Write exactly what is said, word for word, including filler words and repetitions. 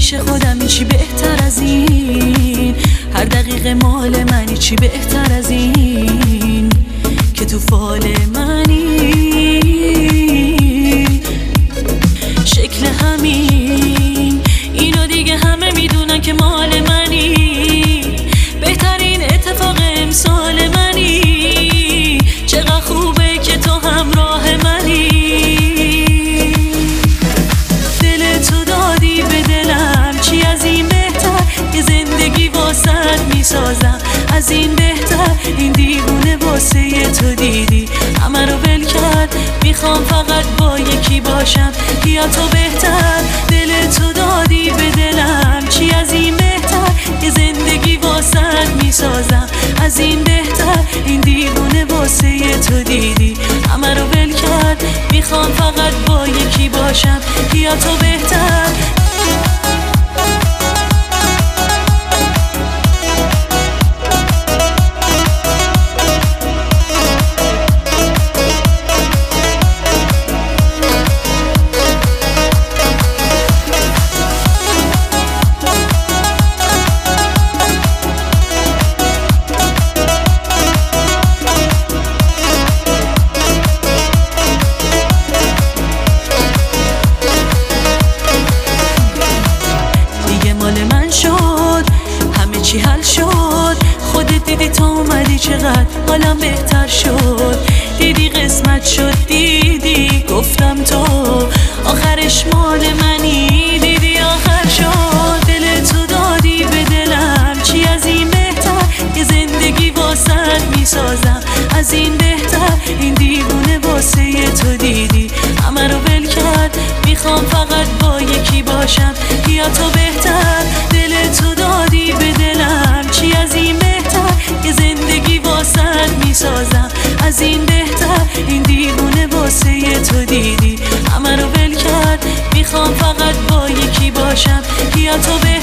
پیش خودم چی بهتر از این، هر دقیقه مال منی چی بهتر از این که تو فال منی. شکل همین اینو دیگه همه میدونن که مال منی، بهترین اتفاق امسال منی. چقدر خوبه که تو همراه منی، دل تو دادی به دلم، چی از این بهتر که زندگی واسد میسازم. از این بهتر این دیوونه واسه تو دیدی همه رو ول کرد، میخوام فقط با یکی باشم یا تو بهتر. دل تو دادی به دلم، چی از این بهتر که زندگی واسد میسازم. از این بهتر این دیوونه واسه تو دیدی همه رو ول کرد، میخوام فقط با یکی باشم یا تو بهتر. چی حل شد، خودت دیدی تو اومدی چقدر حالم بهتر شد. دیدی قسمت شد، دیدی گفتم تو آخرش مال منی، دیدی آخر شد. دل تو دادی به دلم، چی از این بهتر که زندگی واسد میسازم. از این بهتر این دیوونه واسه تو دیدی همه رو ول کرد، میخوام فقط با یکی باشم یا تو بهتر. دل تو دادی به دلم، چی از این بهتر که زندگی واسد میسازم. از این بهتر این دیوونه واسه تو دیدی همه رو ول کرد، میخوام فقط با یکی باشم یا تو بهتر.